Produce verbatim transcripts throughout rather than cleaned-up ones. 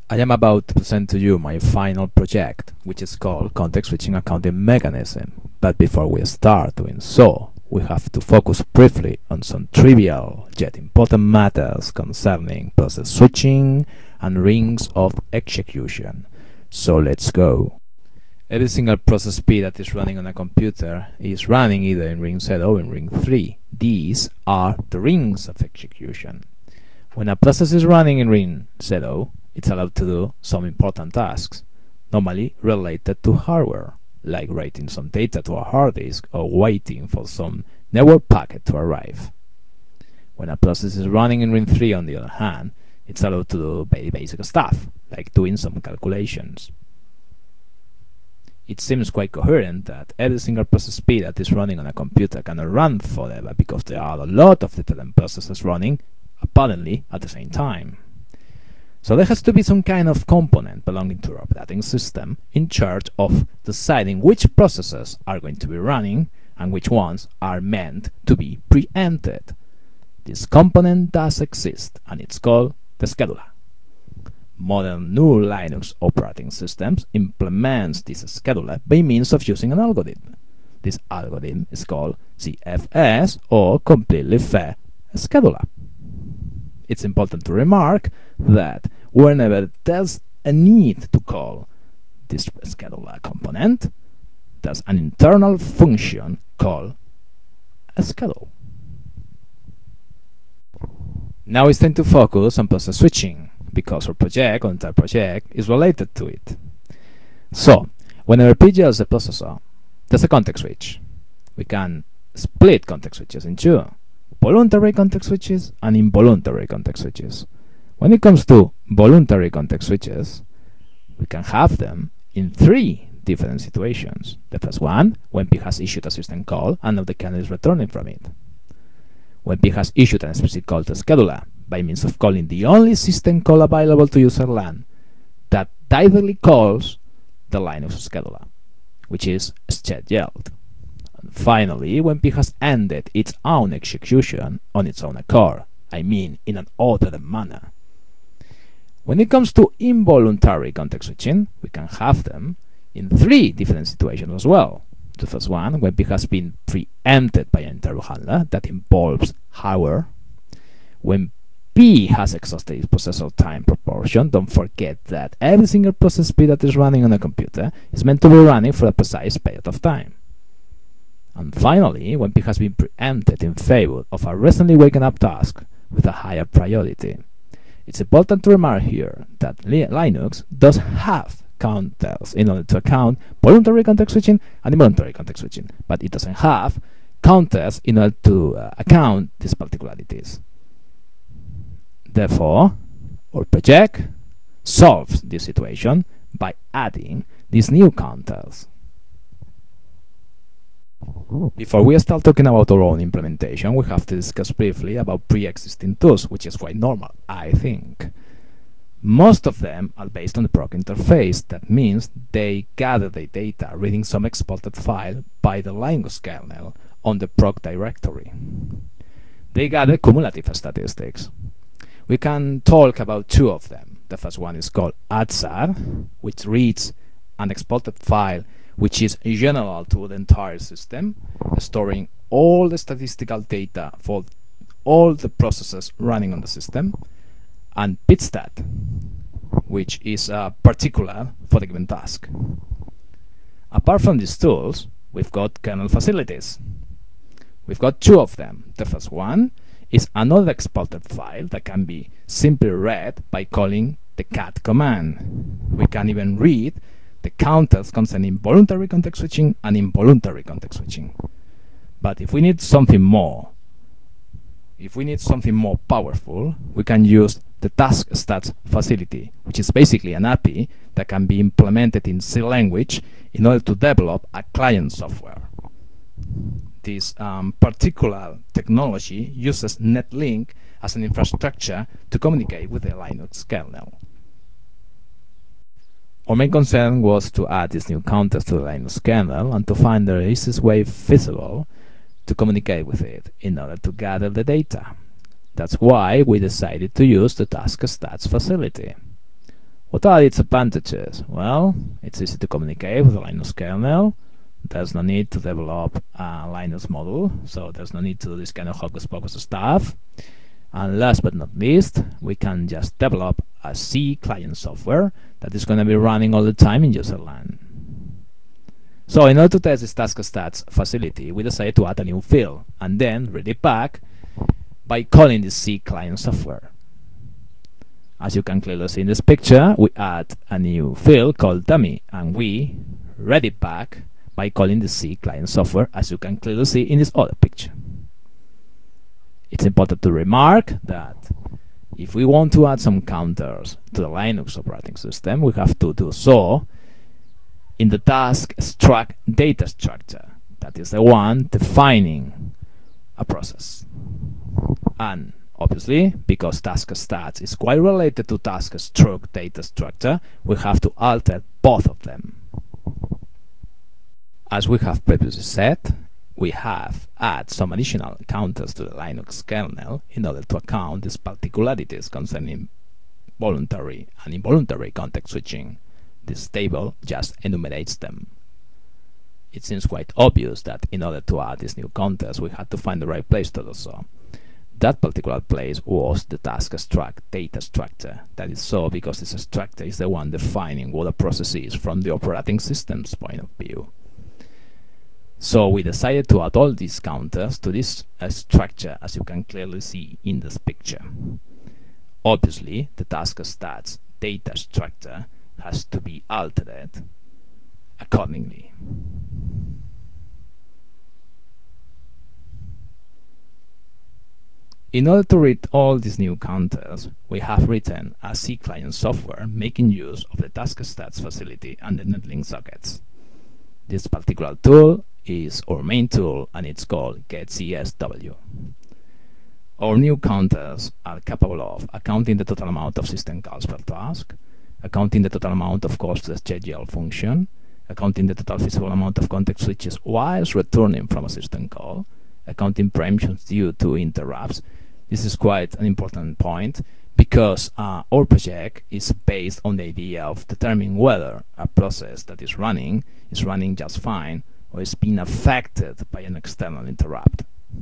I am about to present to you my final project, which is called Context Switching Accounting Mechanism. But before we start doing so, we have to focus briefly on some trivial yet important matters concerning process switching and rings of execution. So let's go. Every single process P that is running on a computer is running either in ring zero or in ring three. These are the rings of execution. When a process is running in ring zero, it's allowed to do some important tasks, normally related to hardware, like writing some data to a hard disk or waiting for some network packet to arrive. When a process is running in ring three, on the other hand, it's allowed to do very basic stuff, like doing some calculations. It seems quite coherent that every single process P that is running on a computer cannot run forever because there are a lot of different processes running, apparently, at the same time. So there has to be some kind of component belonging to our operating system in charge of deciding which processes are going to be running and which ones are meant to be preempted. This component does exist, and it's called the scheduler. Modern new Linux operating systems implements this scheduler by means of using an algorithm. This algorithm is called C F S, or Completely Fair Scheduler. It's important to remark that whenever there's a need to call this scheduler component, there's an internal function called a schedule. Now it's time to focus on process switching, because our project, our entire project, is related to it. So, whenever P yells a processor, there's a context switch. We can split context switches in two: voluntary context switches and involuntary context switches. When it comes to voluntary context switches, we can have them in three different situations. The first one, when P has issued a system call and now the kernel is returning from it. When P has issued an explicit call to scheduler by means of calling the only system call available to user LAN that directly calls the Linux scheduler, which is scheduled. And finally, when P has ended its own execution on its own accord, I mean in an ordered manner. When it comes to involuntary context switching, we can have them in three different situations as well. The first one, when P has been preempted by an internal handler that involves hardware. When P has exhausted its processor time proportion, don't forget that every single process P that is running on a computer is meant to be running for a precise period of time. And finally, when P has been preempted in favor of a recently waken up task with a higher priority. It's important to remark here that Linux does have counters in order to account voluntary context switching and involuntary context switching, but it doesn't have counters in order to uh, account these particularities. Therefore, our project solves this situation by adding these new counters. Before we start talking about our own implementation, we have to discuss briefly about pre-existing tools, which is quite normal, I think. Most of them are based on the proc interface. That means they gather the data reading some exported file by the Linux kernel on the proc directory. They gather cumulative statistics. We can talk about two of them. The first one is called ADSAR, which reads an exported file which is general to the entire system, storing all the statistical data for all the processes running on the system, and PITSTAT, which is uh, particular for the given task. Apart from these tools, we've got kernel facilities. We've got two of them. The first one is another exported file that can be simply read by calling the cat command. We can even read the counters concerning voluntary context switching and involuntary context switching. But if we need something more, if we need something more powerful, we can use the task stats facility, which is basically an A P I that can be implemented in C language in order to develop a client software. This um, particular technology uses NetLink as an infrastructure to communicate with the Linux kernel. Our main concern was to add these new counters to the Linux kernel and to find the easiest way feasible to communicate with it in order to gather the data. That's why we decided to use the task stats facility. What are its advantages? Well, it's easy to communicate with the Linux kernel. There's no need to develop a Linux module, so there's no need to do this kind of hocus pocus stuff. And last but not least, we can just develop a C client software that is going to be running all the time in userland. So in order to test this task stats facility, we decided to add a new field and then read it back by calling the C client software. As you can clearly see in this picture, we add a new field called dummy and we read it back by calling the C client software, as you can clearly see in this other picture. It's important to remark that if we want to add some counters to the Linux operating system, we have to do so in the task struct data structure. That is the one defining a process. And obviously, because task stats is quite related to task struct data structure, we have to alter both of them. As we have previously said, we have add some additional counters to the Linux kernel in order to account these particularities concerning voluntary and involuntary context switching. This table just enumerates them. It seems quite obvious that in order to add these new counters, we had to find the right place to do so. That particular place was the task struct data structure. That is so because this structure is the one defining what a process is from the operating system's point of view. So we decided to add all these counters to this uh, structure, as you can clearly see in this picture. Obviously, the task stats data structure has to be altered accordingly. In order to read all these new counters, we have written a C client software making use of the task stats facility and the netlink sockets. This particular tool is our main tool and it's called getcsw. Our new counters are capable of accounting the total amount of system calls per task, accounting the total amount of calls to the schedule function, accounting the total feasible amount of context switches whilst returning from a system call, accounting preemptions due to interrupts. This is quite an important point because uh, our project is based on the idea of determining whether a process that is running is running just fine or is being affected by an external interrupt.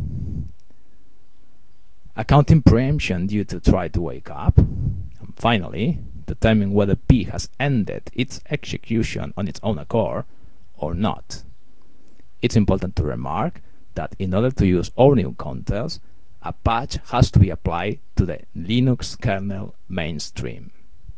Accounting preemption due to try to wake up. And finally, determine whether P has ended its execution on its own accord or not. It's important to remark that in order to use our new counters, a patch has to be applied to the Linux kernel mainstream.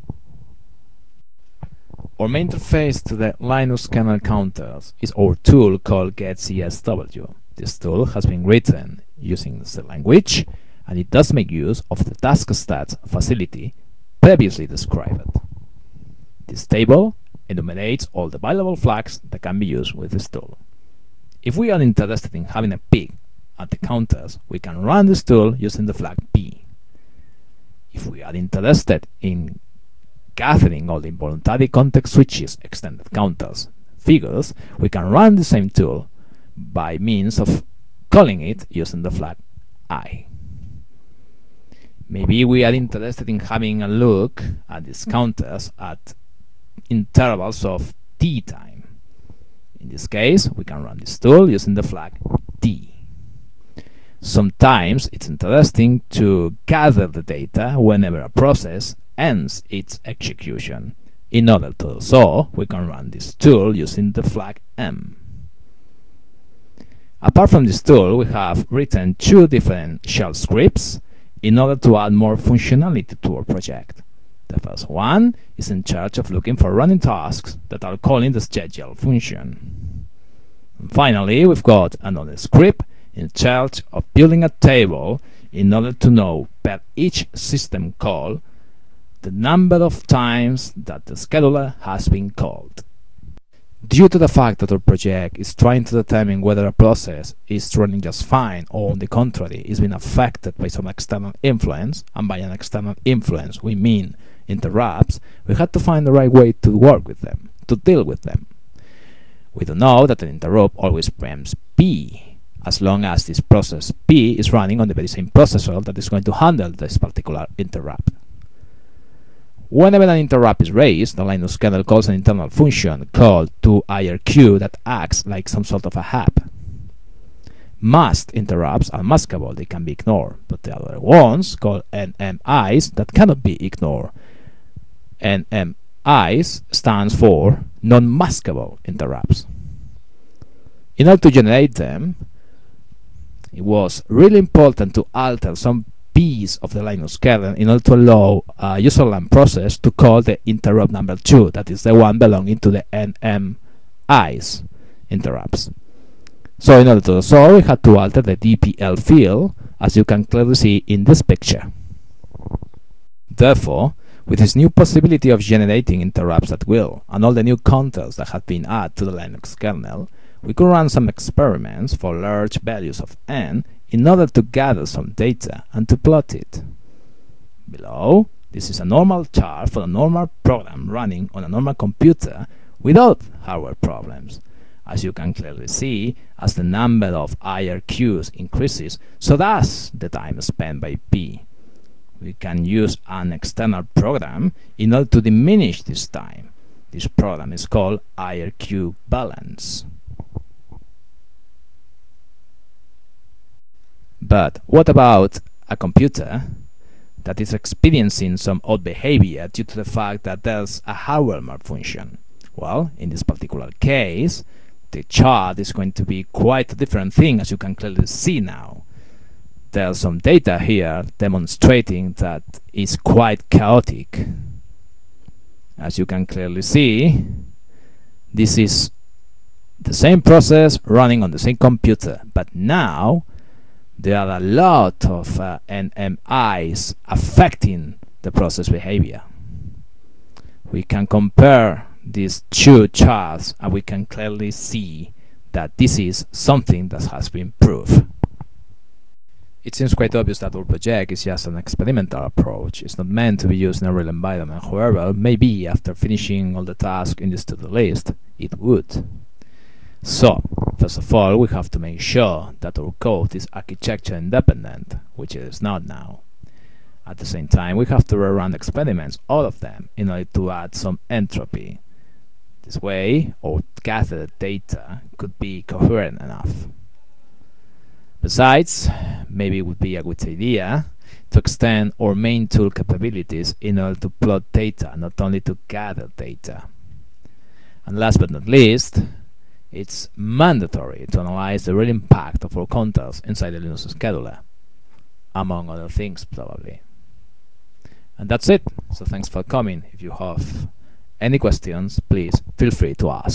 Our main interface to the Linux kernel counters is our tool called getcsw. This tool has been written using the C language, and it does make use of the task stats facility previously described. This table enumerates all the available flags that can be used with this tool. If we are interested in having a peek at the counters, we can run this tool using the flag P. If we are interested in gathering all the involuntary context switches extended counters figures, we can run the same tool by means of calling it using the flag I. Maybe we are interested in having a look at these counters at intervals of t time. In this case, we can run this tool using the flag t. Sometimes it's interesting to gather the data whenever a process ends its execution. In order to do so, we can run this tool using the flag m. Apart from this tool, we have written two different shell scripts in order to add more functionality to our project. The first one is in charge of looking for running tasks that are calling the schedule function. And finally, we've got another script in charge of building a table in order to know per each system call the number of times that the scheduler has been called. Due to the fact that our project is trying to determine whether a process is running just fine or, on the contrary, is being affected by some external influence, and by an external influence we mean interrupts, we had to find the right way to work with them, to deal with them. We do know that an interrupt always preempts P, as long as this process P is running on the very same processor that is going to handle this particular interrupt. Whenever an interrupt is raised, the Linux kernel calls an internal function called toIRQ that acts like some sort of a hub. Most interrupts are maskable, they can be ignored, but the other ones, called N M Is, that cannot be ignored. N M Is stands for non-maskable interrupts. In order to generate them, it was really important to alter some piece of the Linux kernel in order to allow a userland process to call the interrupt number two, that is the one belonging to the N M Is interrupts. So in order to do so, we had to alter the D P L field, as you can clearly see in this picture. Therefore, with this new possibility of generating interrupts at will, and all the new controls that have been added to the Linux kernel, we could run some experiments for large values of n in order to gather some data and to plot it. Below, this is a normal chart for a normal program running on a normal computer without hardware problems. As you can clearly see, as the number of I R Qs increases, so does the time spent by P. We can use an external program in order to diminish this time. This program is called I R Q balance. But what about a computer that is experiencing some odd behavior due to the fact that there's a hardware malfunction? Well, in this particular case, the chart is going to be quite a different thing, as you can clearly see now. There's some data here demonstrating that it's quite chaotic. As you can clearly see, this is the same process running on the same computer, but now there are a lot of uh, N M Is affecting the process behavior. We can compare these two charts and we can clearly see that this is something that has been proved. It seems quite obvious that our project is just an experimental approach. It's not meant to be used in a real environment. However, maybe after finishing all the tasks in this to-do list, it would. So, first of all, we have to make sure that our code is architecture independent, which it is not now. At the same time, we have to rerun experiments, all of them, in order to add some entropy. This way, our gathered data could be coherent enough. Besides, maybe it would be a good idea to extend our main tool capabilities in order to plot data, not only to gather data. And last but not least, it's mandatory to analyze the real impact of our controls inside the Linux scheduler, among other things probably. And that's it. So thanks for coming. If you have any questions, please feel free to ask.